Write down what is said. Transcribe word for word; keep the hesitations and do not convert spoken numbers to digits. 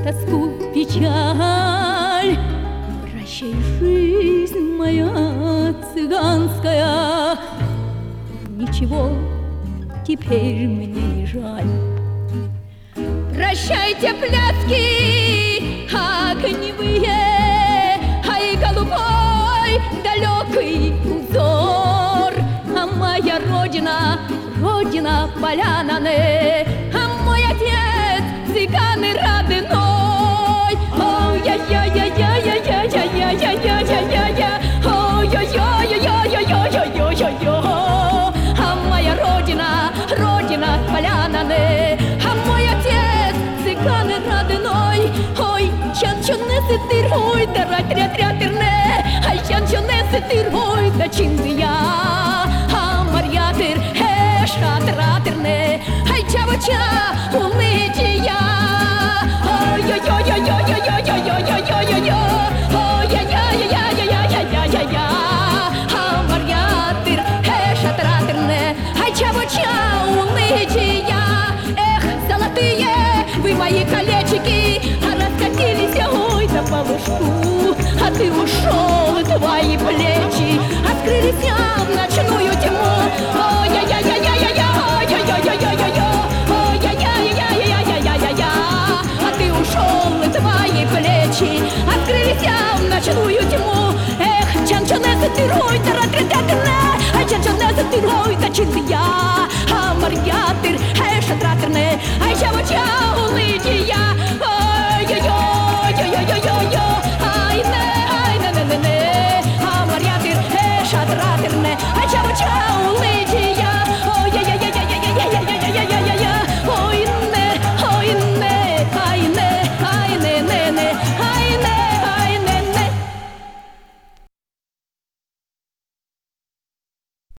тоску, печаль. Прощай, жизнь моя цыганская, ничего теперь мне не жаль. Прощайте, пляски огневые, ай, голубой далекий узор. А моя родина, родина поляны, а мой отец цыганы родной. Ой-я-я-я-я-я-я-я-я-я-я-я-я, ой-я-я-я-я-я-я-я-я-я. А моя родина, родина поляны, а мой отец цыганы родной. Ой, чан-чонесы тыр, ой, дара-тря-тря-тырне, ай, чан-чонесы тыр, ой, да чиндия, а марья-тыр, эш-ра-тра-тырне, ай, чава-ча, умытия. Ой-ой-ой-ой-ой-ой-ой-ой-ой-ой-ой-ой-ой, ой-я-я-я-я-я-я-я-я-я-я, а марья-тыр, эш-ра-тра-тырне, ай, чава-ча, умытия. Эх, золотые вы мои колечики, а раскатились, ой, да по лужку. А ты ушел, и твои плечи открылись в ночную тьму. Ой-я-я-я-я-я-я, ой-я-я-я-я-я, ой-я-я-я-я-я-я-я-я. А ты ушел, и твои плечи открылись в ночную тьму. Эх, чан-чонесы ты, ой, тара-тра-тра-тра, ай, чан-чонесы ты, ой, да чин-я.